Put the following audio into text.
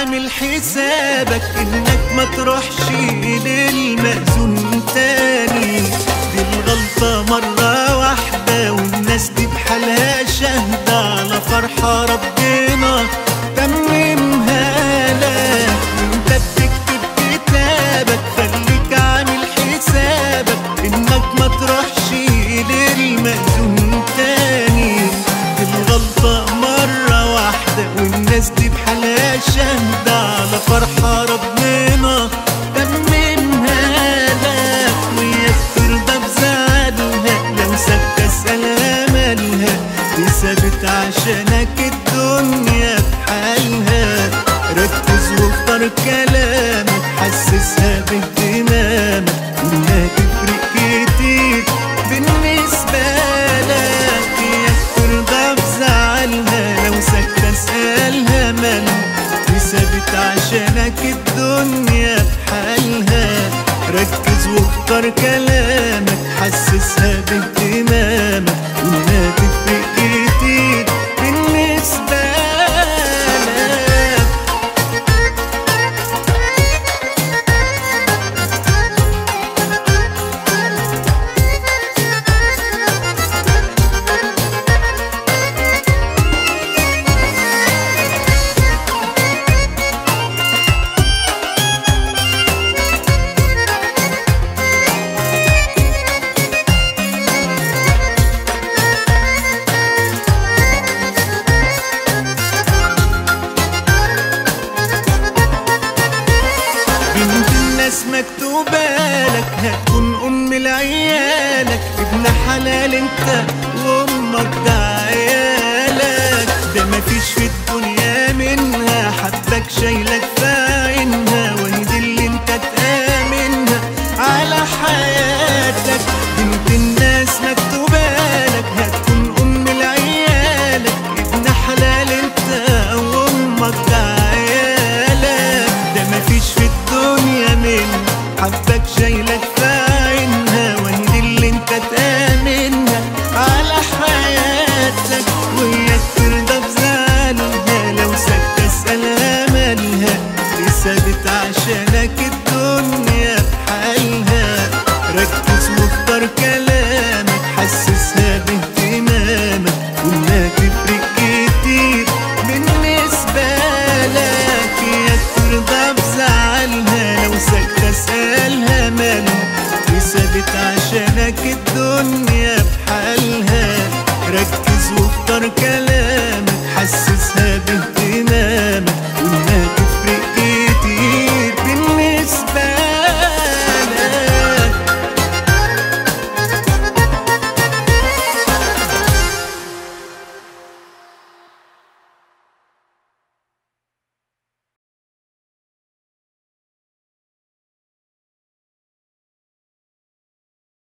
عامل حسابك انك ما تروحش للمأذون تاني. دي الغلطة مرة واحدة والناس دي بحالها شاهدة على فرحة ربنا تممها لك. وانت بتكتب كتابك خليك عامل حسابك انك ما تروحش للمأذون تاني. دي الغلطة مرة واحدة والناس دي بحالها شاهدة على فرحة ربنا تممها لك. وياك ترضى بزعلها لو سبت اسألها مالها، دي سابت عشانك الدنيا بحالها. ركز واختار كلامك حسسها باهتمامك انها تفرق كتير بالنسبة لك. ياك ترضى بزعلها لو سكت اسألها مالها، دي سابت عشانك الدنيا بحالها. ركز واختار كلامك حسسها باهتمامك انها تفرق كتير بالنسبة لك. بنت الناس مكتوبة لك هتكون أم لعيالك. ابن حلال انت وأمك ده عيالك. ده مفيش في الدنيا منها حبك شايلك في عينها، وهي دي اللي انت تآمنها على حياتك. بنت الناس مكتوبة لك هتكون أم لعيالك. ابن حلال انت وأمك ده عيالك. ده مفيش في الدنيا من حبك شايلك في عينها، وهي دي اللي انت تآمنها على حياتك. وياك ترضى بزعلها لو سكت اسألها مالها، دي سابت عشانك الدنيا بحالها. ركز واختار كلامك